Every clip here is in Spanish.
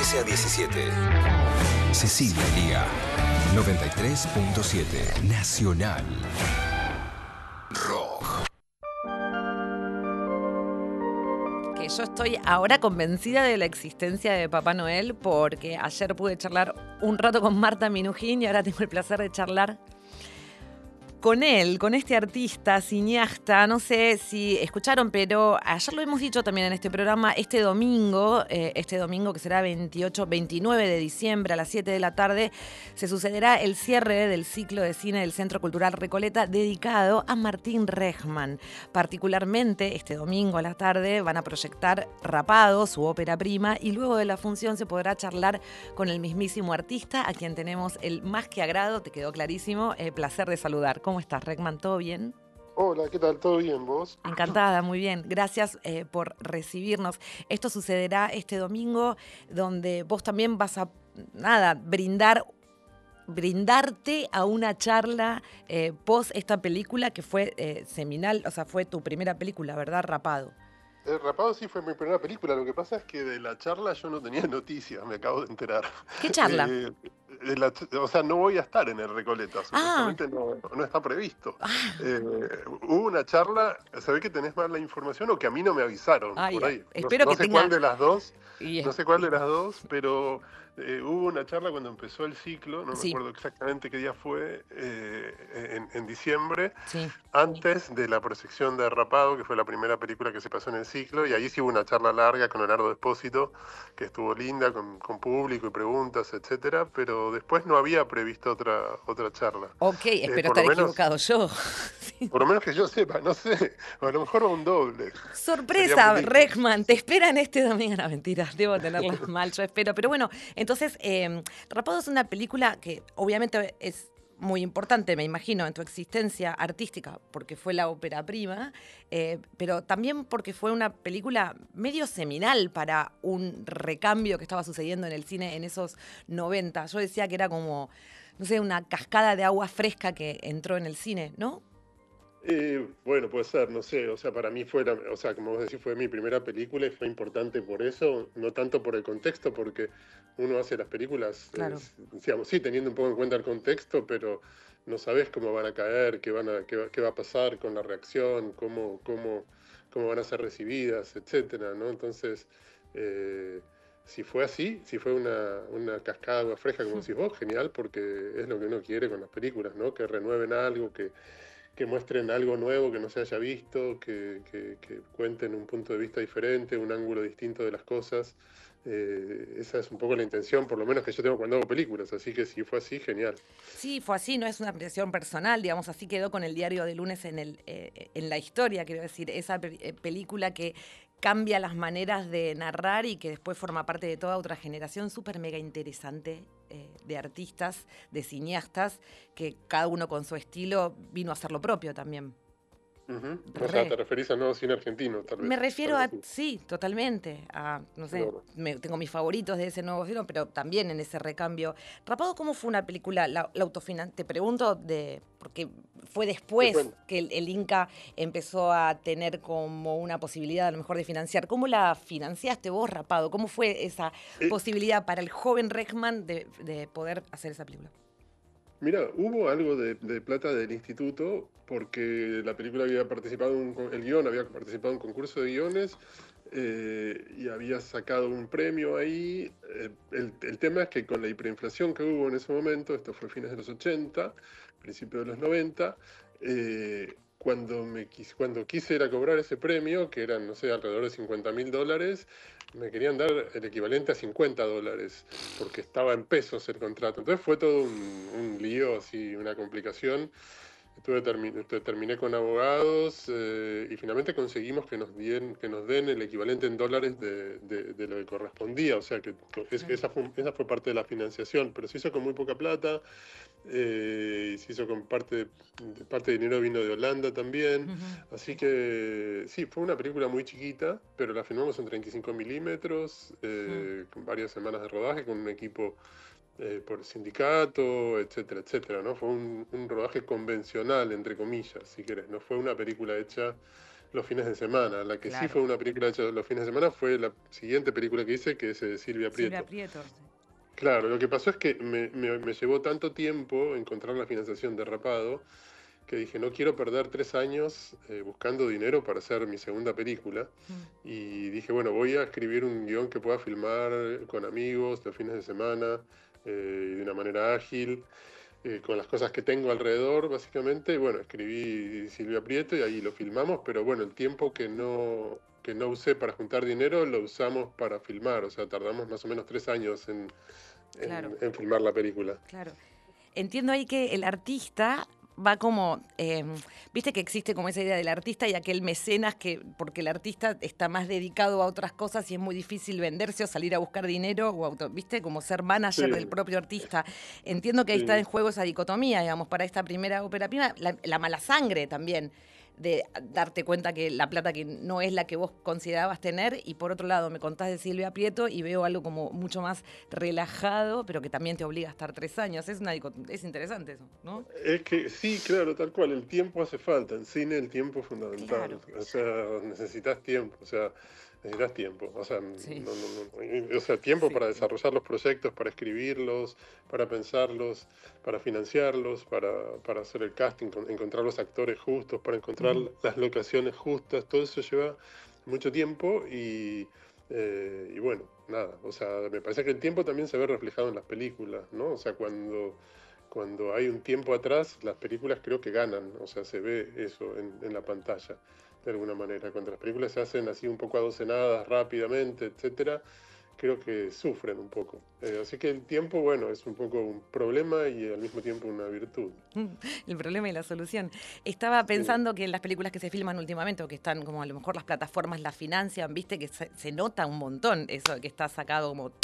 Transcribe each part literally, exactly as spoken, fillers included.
trece a diecisiete. Cecilia Liga, noventa y tres punto siete. Nacional Rock. Que yo estoy ahora convencida de la existencia de Papá Noel porque ayer pude charlar un rato con Marta Minujín y ahora tengo el placer de charlar con él, con este artista, cineasta. No sé si escucharon, pero ayer lo hemos dicho también en este programa, este domingo, eh, este domingo que será veintiocho, veintinueve de diciembre a las siete de la tarde, se sucederá el cierre del ciclo de cine del Centro Cultural Recoleta dedicado a Martín Rejman. Particularmente este domingo a la tarde van a proyectar Rapado, su ópera prima, y luego de la función se podrá charlar con el mismísimo artista, a quien tenemos el más que agrado, te quedó clarísimo, eh, placer de saludar. ¿Cómo estás, Rejman? ¿Todo bien? Hola, ¿qué tal? ¿Todo bien, vos? Encantada, muy bien. Gracias eh, por recibirnos. Esto sucederá este domingo, donde vos también vas a, nada, brindar, brindarte a una charla eh, post esta película que fue eh, seminal, o sea, fue tu primera película, ¿verdad? Rapado. El Rapado sí fue mi primera película. Lo que pasa es que de la charla yo no tenía noticias, me acabo de enterar. ¿Qué charla? Eh, de la, o sea, no voy a estar en el Recoleta, Ah. supuestamente no, no está previsto. Ah. Eh, hubo una charla, se ve que tenés mal la información o que a mí no me avisaron. Ay, por ahí. espero no, no que sé tenga... cuál de las dos, Y... no sé cuál de las dos, pero eh, hubo una charla cuando empezó el ciclo, no me Sí. acuerdo exactamente qué día fue, eh, en, en diciembre, Sí. antes de la proyección de Rapado, que fue la primera película que se pasó en el ciclo, y ahí sí hubo una charla larga con Leonardo Espósito, que estuvo linda, con, con público y preguntas, etcétera, pero después no había previsto otra, otra charla. Ok, espero eh, por estar lo menos, equivocado yo. Sí. Por lo menos que yo sepa, no sé, a lo mejor va un doble. Sorpresa, Rejman, te esperan este domingo. No, mentira, debo tenerlas mal, yo espero. Pero bueno, entonces, eh, Rapado es una película que obviamente es muy importante, me imagino, en tu existencia artística, porque fue la ópera prima, eh, pero también porque fue una película medio seminal para un recambio que estaba sucediendo en el cine en esos noventa. Yo decía que era como, no sé, una cascada de agua fresca que entró en el cine, ¿no? Eh, bueno, puede ser, no sé, o sea, para mí fue, la, o sea, como vos decís, fue mi primera película y fue importante por eso, no tanto por el contexto, porque uno hace las películas, Claro. eh, digamos, sí, teniendo un poco en cuenta el contexto, pero no sabés cómo van a caer, qué, van a, qué, va, qué va a pasar con la reacción, cómo, cómo, cómo van a ser recibidas, etcétera, ¿no? Entonces, eh, si fue así, si fue una, una cascada de agua fresca, como decís vos, genial, porque es lo que uno quiere con las películas, ¿no? Que renueven algo, que que muestren algo nuevo que no se haya visto, que, que, que cuenten un punto de vista diferente, un ángulo distinto de las cosas. Eh, esa es un poco la intención, por lo menos que yo tengo cuando hago películas, así que si fue así, genial. Sí, fue así, no es una apreciación personal, digamos, así quedó con el diario de lunes en, el, eh, en la historia, quiero decir, esa pe- película que cambia las maneras de narrar y que después forma parte de toda otra generación súper mega interesante eh, de artistas, de cineastas, que cada uno con su estilo vino a hacer lo propio también. Uh-huh. Re. O sea, te referís a nuevo cine argentino, tal vez. Me refiero a, sí, totalmente, a, no sé, Claro. me, tengo mis favoritos de ese nuevo film, pero también en ese recambio. Rapado, ¿cómo fue una película, la, la autofinan- Te pregunto, de porque fue después que el, el Inca empezó a tener como una posibilidad a lo mejor de financiar. ¿Cómo la financiaste vos, Rapado? ¿Cómo fue esa Eh, posibilidad para el joven Rejman de, de poder hacer esa película? Mira, hubo algo de, de plata del instituto porque la película había participado, en un, el guión había participado en un concurso de guiones eh, y había sacado un premio ahí. Eh, el, el tema es que con la hiperinflación que hubo en ese momento, esto fue fines de los ochenta, principios de los noventa, eh, cuando, me quis, cuando quise ir a cobrar ese premio, que eran, no sé, alrededor de cincuenta mil dólares, me querían dar el equivalente a cincuenta dólares, porque estaba en pesos el contrato. Entonces fue todo un, un lío, así, una complicación. Estuve termi- terminé con abogados eh, y finalmente conseguimos que nos, dien, que nos den el equivalente en dólares de, de, de lo que correspondía. O sea que es, esa, fue, esa fue parte de la financiación, pero se hizo con muy poca plata. Eh, y se hizo con parte de, parte de dinero vino de Holanda también. Uh-huh. Así que sí, fue una película muy chiquita, pero la filmamos en treinta y cinco milímetros, eh, uh-huh. con varias semanas de rodaje, con un equipo eh, por sindicato, etcétera, etcétera, ¿no? Fue un, un rodaje convencional, entre comillas, si querés. No fue una película hecha los fines de semana. La que sí Claro. fue una película hecha los fines de semana fue la siguiente película que hice, que es eh, Silvia Silvia Prieto. Prieto. Sí. Claro, lo que pasó es que me, me- me llevó tanto tiempo encontrar la financiación de Rapado que dije, no quiero perder tres años eh, buscando dinero para hacer mi segunda película. Mm, Y dije, bueno, voy a escribir un guión que pueda filmar con amigos los fines de semana, eh, de una manera ágil, eh, con las cosas que tengo alrededor, básicamente. Y bueno, escribí Silvia Prieto y ahí lo filmamos, pero bueno, el tiempo que no, que no usé para juntar dinero lo usamos para filmar, o sea, tardamos más o menos tres años en, claro, en, en filmar la película. claro. Entiendo ahí que el artista va como, eh, viste que existe como esa idea del artista y aquel mecenas que, porque el artista está más dedicado a otras cosas y es muy difícil venderse o salir a buscar dinero o auto, viste, como ser manager del Sí, propio artista. Entiendo que ahí está sí. en juego esa dicotomía, digamos, para esta primera ópera prima, la, la mala sangre también de darte cuenta que la plata que no es la que vos considerabas tener y por otro lado me contás de Silvia Prieto y veo algo como mucho más relajado, pero que también te obliga a estar tres años. Es, una, dico- es interesante eso, ¿no? Es que sí, claro, tal cual, el tiempo hace falta, en cine el tiempo es fundamental, Claro, o sea, necesitas tiempo, o sea, necesitas tiempo, o sea, no, sí, no, no, no, o sea, tiempo sí. para desarrollar los proyectos, para escribirlos, para pensarlos, para financiarlos, para, para hacer el casting, con- encontrar los actores justos, para encontrar Ujú. las locaciones justas, todo eso lleva mucho tiempo y, eh, y bueno, nada, o sea, me parece que el tiempo también se ve reflejado en las películas, ¿no? O sea, cuando cuando hay un tiempo atrás, las películas creo que ganan, o sea, se ve eso en, en la pantalla, de alguna manera. Cuando las películas se hacen así un poco adocenadas, rápidamente, etcétera, creo que sufren un poco. Eh, así que el tiempo, bueno, es un poco un problema y al mismo tiempo una virtud. El problema y la solución. Estaba Sí, pensando que en las películas que se filman últimamente o que están como a lo mejor las plataformas las financian, viste que se, se nota un montón eso de que está sacado como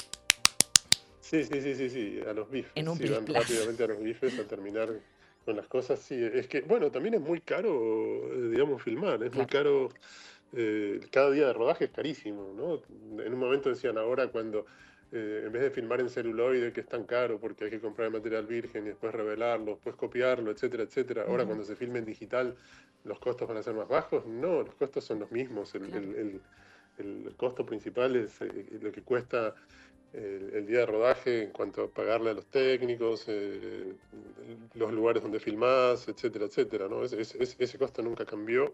sí, sí, sí, sí, sí, a los en bifes, un sí, plis van plas. rápidamente a los bifes a terminar con las cosas, sí. Es que, bueno, también es muy caro, eh, digamos, filmar, es muy Claro. caro, eh, cada día de rodaje es carísimo, ¿no? En un momento decían ahora cuando, eh, en vez de filmar en celuloide, que es tan caro porque hay que comprar el material virgen y después revelarlo, después copiarlo, etcétera, etcétera, ahora Ujú, cuando se filme en digital, los costos van a ser más bajos. No, los costos son los mismos, el, claro. el, el, el costo principal es eh, lo que cuesta el, el día de rodaje en cuanto a pagarle a los técnicos, eh, los lugares donde filmás, etcétera, etcétera, ¿no? Es- es- es- ese costo nunca cambió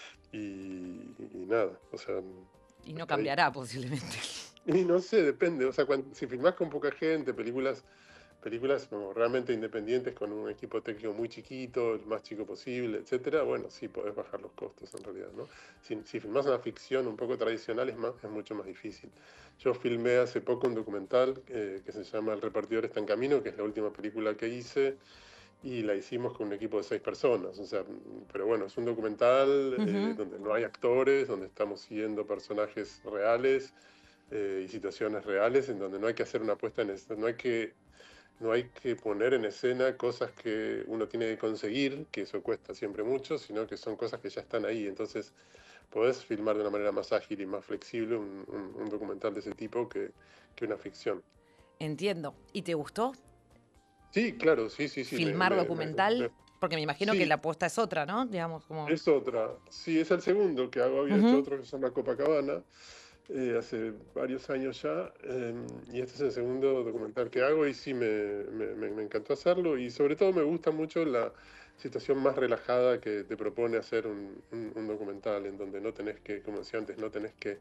y, y nada, o sea, Y no está ahí. cambiará posiblemente. Y no sé, depende, o sea, cuando, si filmás con poca gente, películas, películas como realmente independientes con un equipo técnico muy chiquito, el más chico posible, etcétera, bueno, sí podés bajar los costos en realidad, ¿no? Si, si filmás una ficción un poco tradicional es, más, es mucho más difícil. Yo filmé hace poco un documental eh, que se llama El repartidor está en camino, que es la última película que hice, y la hicimos con un equipo de seis personas, o sea, pero bueno, es un documental eh, Ujú, donde no hay actores, donde estamos siguiendo personajes reales eh, y situaciones reales en donde no hay que hacer una puesta en escena, no hay que, no hay que poner en escena cosas que uno tiene que conseguir, que eso cuesta siempre mucho, sino que son cosas que ya están ahí. Entonces podés filmar de una manera más ágil y más flexible un, un- un documental de ese tipo que, que una ficción. entiendo. ¿Y te gustó Sí, claro, sí, sí, sí, me, filmar me- me- documental? me- Porque me imagino que la sí, apuesta es otra, ¿no? Digamos, como. es otra. Sí, es el segundo que hago. Había hecho Ujú, otro que se llama Copacabana eh, hace varios años ya. Eh, y este es el segundo documental que hago y sí me, me, me- me encantó hacerlo. Y sobre todo me gusta mucho la situación más relajada que te propone hacer un, un- un documental, en donde no tenés que, como decía antes, no tenés que,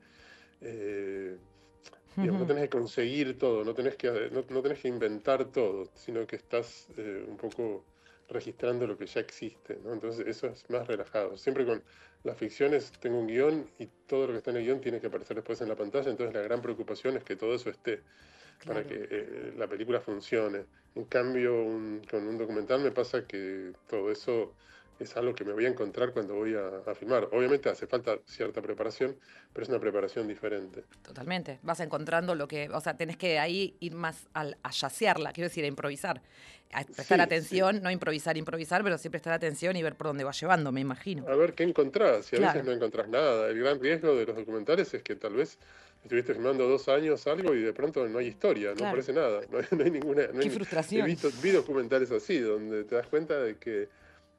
eh, digamos, no ujú, tenés que conseguir todo, no tenés que, no, no tenés que inventar todo, sino que estás eh, un poco registrando lo que ya existe, ¿no? Entonces eso es más relajado. Siempre con las ficciones tengo un guión y todo lo que está en el guión tiene que aparecer después en la pantalla, entonces la gran preocupación es que todo eso esté para claro. que eh, la película funcione. En cambio, un- con un documental me pasa que todo eso es algo que me voy a encontrar cuando voy a, a filmar. Obviamente hace falta cierta preparación, pero es una preparación diferente. Totalmente. Vas encontrando lo que, o sea, tenés que ahí ir más al, a yacearla, quiero decir, a improvisar. A prestar Sí, sí. atención, no improvisar, improvisar, pero sí prestar atención y ver por dónde va llevando, me imagino. A ver qué encontrás, y a veces Claro, no encontrás nada. El gran riesgo de los documentales es que tal vez estuviste filmando dos años algo y de pronto no hay historia, no claro. aparece nada, no hay, no hay ninguna... no Qué hay- he frustración. visto, vi documentales así, donde te das cuenta de que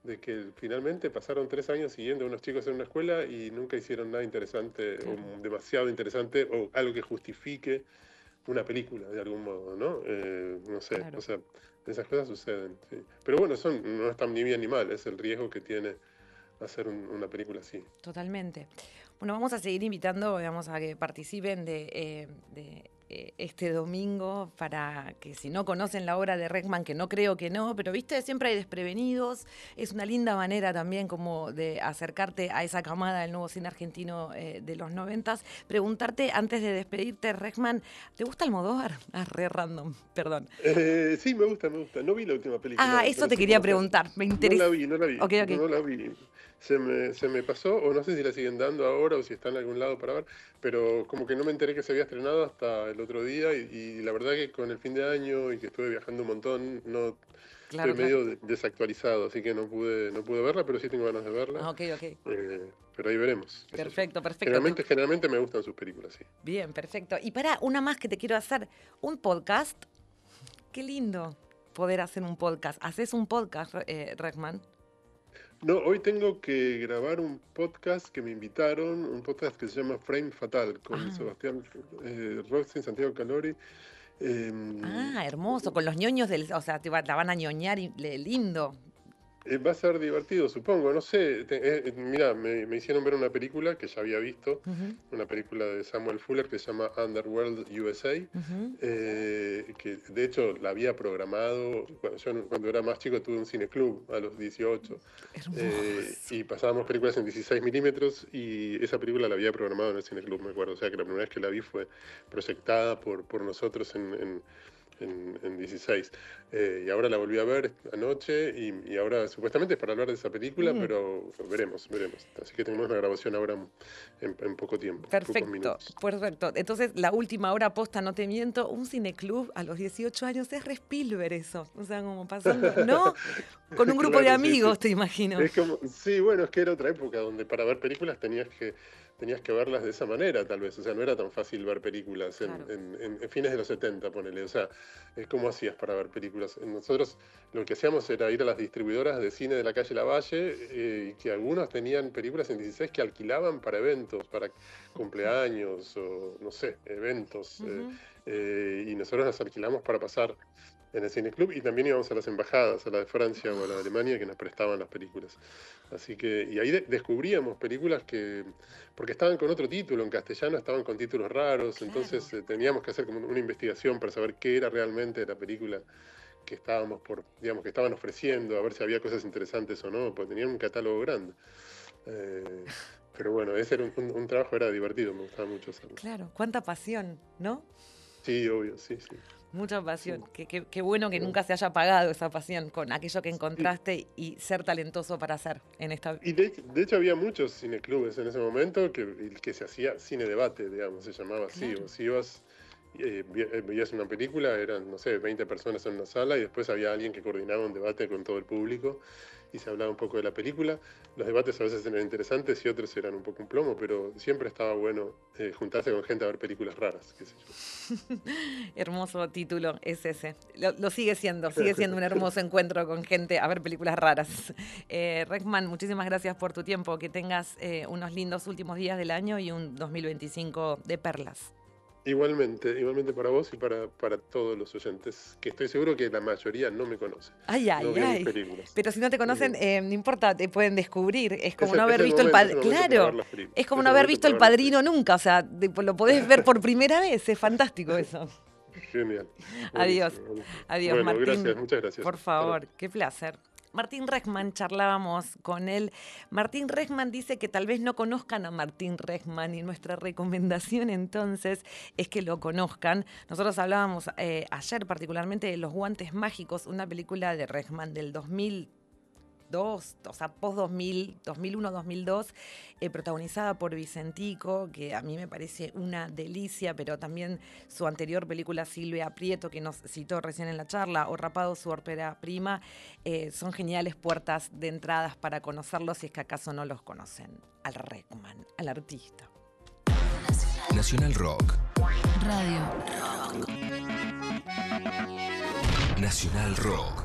de que finalmente pasaron tres años siguiendo a unos chicos en una escuela y nunca hicieron nada interesante, claro. o demasiado interesante, o algo que justifique una película de algún modo, ¿no? Eh, no sé, claro. O sea, esas cosas suceden, sí. Pero bueno, son, no están ni bien ni mal, es el riesgo que tiene hacer un, una película así. Totalmente. Bueno, vamos a seguir invitando, digamos, a que participen de, eh, de eh, este domingo para que si no conocen la obra de Reckman, que no creo que no, pero viste, siempre hay desprevenidos. Es una linda manera también como de acercarte a esa camada del nuevo cine argentino eh, de los noventas. Preguntarte, antes de despedirte, Reckman, ¿te gusta Almodóvar? Ah, re random, perdón. Eh, sí, me gusta, me gusta. No vi la última película. Ah, eso te quería preguntar. Me interesa. No la vi, no la vi. Okay, okay. No la vi. Se me, se me pasó, o no sé si la siguen dando ahora o si está en algún lado para ver, pero como que no me enteré que se había estrenado hasta el otro día y, y la verdad que con el fin de año y que estuve viajando un montón, no claro, estoy medio claro. desactualizado, así que no pude no pude verla, pero sí tengo ganas de verla. Ah, ok, ok. Eh, pero ahí veremos. Perfecto, perfecto. Generalmente, generalmente me gustan sus películas, sí. Bien, perfecto. Y para una más que te quiero hacer, un podcast. Qué lindo poder hacer un podcast. ¿Haces un podcast, eh, Reckman? No, hoy tengo que grabar un podcast que me invitaron, un podcast que se llama Frame Fatal, con ah. Sebastián eh, Roxin, Santiago Calori. Eh, ah, hermoso, con los ñoños, del, o sea, te va, la van a ñoñar y, lindo. Eh, va a ser divertido, supongo, no sé. Te, eh, mira, me, me hicieron ver una película que ya había visto, uh-huh. una película de Samuel Fuller que se llama Underworld U S A, uh-huh. eh, que de hecho la había programado, cuando yo cuando era más chico tuve un cineclub a los dieciocho, eh, y pasábamos películas en dieciséis milímetros y esa película la había programado en el cineclub, me acuerdo, o sea que la primera vez que la vi fue proyectada por, por nosotros en... en En, en dieciséis. Eh, y ahora la volví a ver anoche y, y ahora supuestamente es para hablar de esa película, mm. pero veremos, veremos. Así que tenemos una grabación ahora en, en poco tiempo. Perfecto, perfecto. Entonces, la última hora posta, no te miento, un cineclub a los dieciocho años es re Spielberg eso. O sea, como pasando, ¿no? Con un grupo claro, de amigos, sí, sí. te imagino. Es como, sí, bueno, es que era otra época donde para ver películas tenías que tenías que verlas de esa manera, tal vez. O sea, no era tan fácil ver películas en, claro. en, en, en fines de los setenta, ponele. O sea, ¿cómo hacías para ver películas? Nosotros lo que hacíamos era ir a las distribuidoras de cine de la calle Lavalle, eh, y que algunos tenían películas en dieciséis que alquilaban para eventos, para cumpleaños o, no sé, eventos. Uh-huh. eh, eh, y nosotros las alquilamos para pasar en el cineclub y también íbamos a las embajadas, a la de Francia o a la de Alemania, que nos prestaban las películas. Así que, y ahí de, descubríamos películas que, porque estaban con otro título, en castellano estaban con títulos raros, claro. entonces eh, teníamos que hacer como una investigación para saber qué era realmente la película que estábamos por, digamos, que estaban ofreciendo, a ver si había cosas interesantes o no, porque tenían un catálogo grande. Eh, pero bueno, ese era un, un, un trabajo, era divertido, me gustaba mucho hacerlo. Claro, cuánta pasión, ¿no? Sí, obvio, sí, sí. Mucha pasión. Sí. Qué, qué bueno que sí. nunca se haya apagado esa pasión con aquello que encontraste sí. y ser talentoso para hacer en esta... Y de, de hecho había muchos cineclubes en ese momento que, que se hacía cine debate, digamos, se llamaba así. Claro. O si ibas, eh, veías una película, eran, no sé, veinte personas en una sala y después había alguien que coordinaba un debate con todo el público y se hablaba un poco de la película. Los debates a veces eran interesantes y otros eran un poco un plomo, pero siempre estaba bueno eh, juntarse con gente a ver películas raras, qué sé yo. Hermoso título es ese. Lo, lo sigue siendo, sigue siendo un hermoso encuentro con gente a ver películas raras. Eh, Reckman, muchísimas gracias por tu tiempo. Que tengas eh, unos lindos últimos días del año y un dos mil veinticinco de perlas. Igualmente, igualmente para vos y para, para todos los oyentes, que estoy seguro que la mayoría no me conoce. Ay, ay, no ay. Pero si no te conocen, eh, no importa, te pueden descubrir. Es como es no haber visto el Padrino. Claro, es como no haber visto El Padrino nunca. O sea, de, lo podés ver por primera vez. Es fantástico eso. Genial. Adiós. Adiós, bueno, Martín. Gracias, muchas gracias. Por favor, qué placer. Martín Reckman, charlábamos con él. Martín Reckman dice que tal vez no conozcan a Martín Reckman y nuestra recomendación entonces es que lo conozcan. Nosotros hablábamos eh, ayer particularmente de Los Guantes Mágicos, una película de Reckman del dos mil dos, o sea, post dos mil, dos mil uno, dos mil dos, eh, protagonizada por Vicentico, que a mí me parece una delicia, pero también su anterior película Silvia Prieto, que nos citó recién en la charla, o Rapado, su ópera prima, eh, son geniales puertas de entradas para conocerlos si es que acaso no los conocen. Al Reckman, al artista. Nacional Rock. Radio Rock. Nacional Rock.